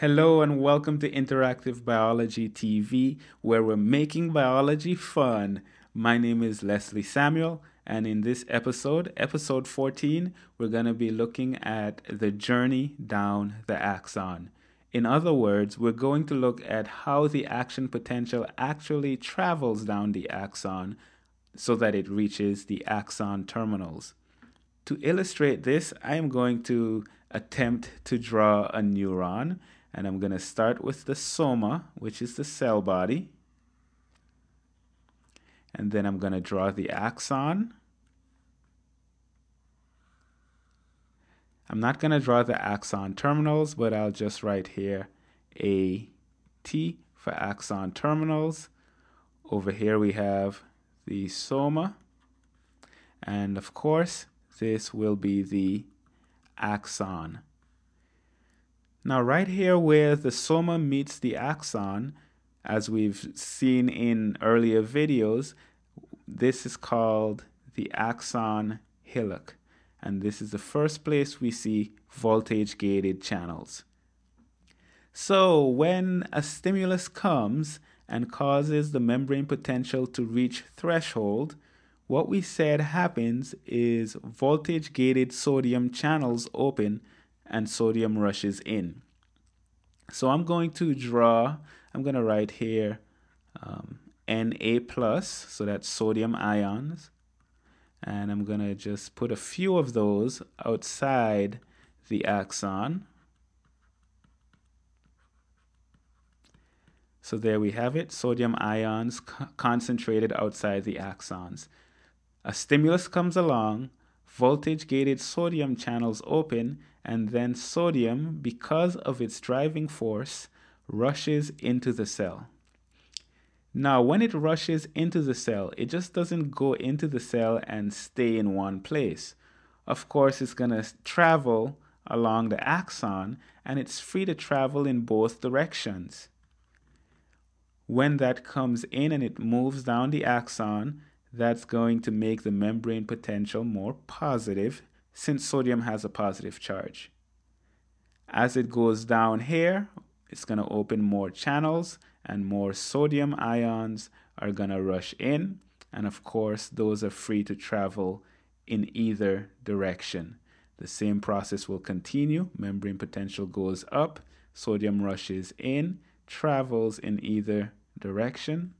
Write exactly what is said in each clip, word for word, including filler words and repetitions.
Hello and welcome to Interactive Biology T V, where we're making biology fun. My name is Leslie Samuel, and in this episode, episode fourteen, we're going to be looking at the journey down the axon. In other words, we're going to look at how the action potential actually travels down the axon so that it reaches the axon terminals. To illustrate this, I am going to attempt to draw a neuron, and I'm going to start with the soma, which is the cell body. And then I'm going to draw the axon. I'm not going to draw the axon terminals, but I'll just write here A T for axon terminals. Over here we have the soma. And of course, this will be the axon. Now right here where the soma meets the axon, as we've seen in earlier videos, this is called the axon hillock. And this is the first place we see voltage-gated channels. So when a stimulus comes and causes the membrane potential to reach threshold, what we said happens is voltage-gated sodium channels open and sodium rushes in. So I'm going to draw, I'm going to write here um, Na plus, so that's sodium ions. And I'm going to just put a few of those outside the axon. So there we have it, sodium ions co- concentrated outside the axons. A stimulus comes along, voltage-gated sodium channels open, and then sodium, because of its driving force, rushes into the cell. Now, when it rushes into the cell, it just doesn't go into the cell and stay in one place. Of course, it's going to travel along the axon, and it's free to travel in both directions. When that comes in and it moves down the axon, that's going to make the membrane potential more positive, since sodium has a positive charge. As it goes down here, it's going to open more channels and more sodium ions are going to rush in. And of course, those are free to travel in either direction. The same process will continue. Membrane potential goes up, sodium rushes in, travels in either direction.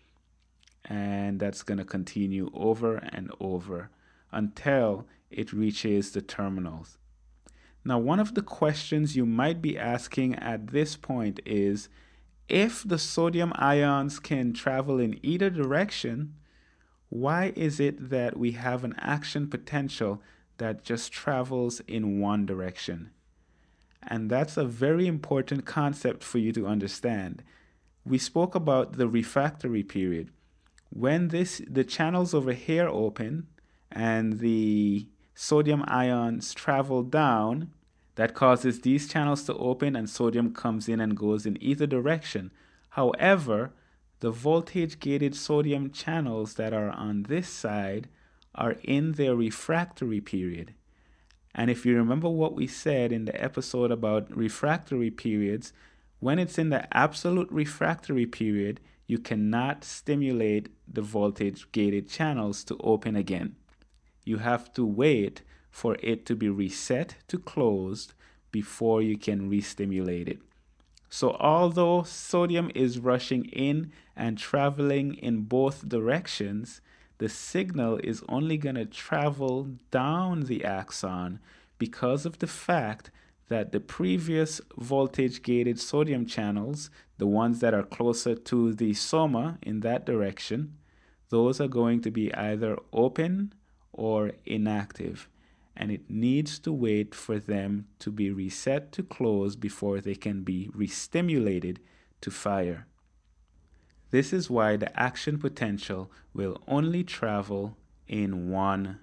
And that's going to continue over and over until it reaches the terminals. Now, one of the questions you might be asking at this point is, if the sodium ions can travel in either direction, why is it that we have an action potential that just travels in one direction? And that's a very important concept for you to understand. We spoke about the refractory period. When this the channels over here open and the sodium ions travel down, that causes these channels to open and sodium comes in and goes in either direction. However, the voltage-gated sodium channels that are on this side are in their refractory period. And if you remember what we said in the episode about refractory periods, when it's in the absolute refractory period, you cannot stimulate the voltage-gated channels to open again. You have to wait for it to be reset to closed before you can re-stimulate it. So although sodium is rushing in and traveling in both directions, the signal is only going to travel down the axon because of the fact that the previous voltage-gated sodium channels, the ones that are closer to the soma in that direction, those are going to be either open or inactive, and it needs to wait for them to be reset to close before they can be re-stimulated to fire. This is why the action potential will only travel in one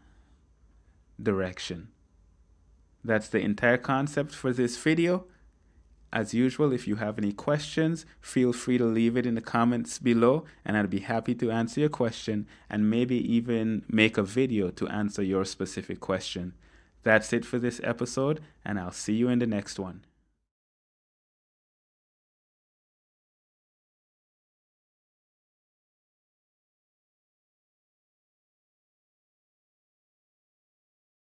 direction. That's the entire concept for this video. As usual, if you have any questions, feel free to leave it in the comments below, and I'd be happy to answer your question and maybe even make a video to answer your specific question. That's it for this episode, and I'll see you in the next one.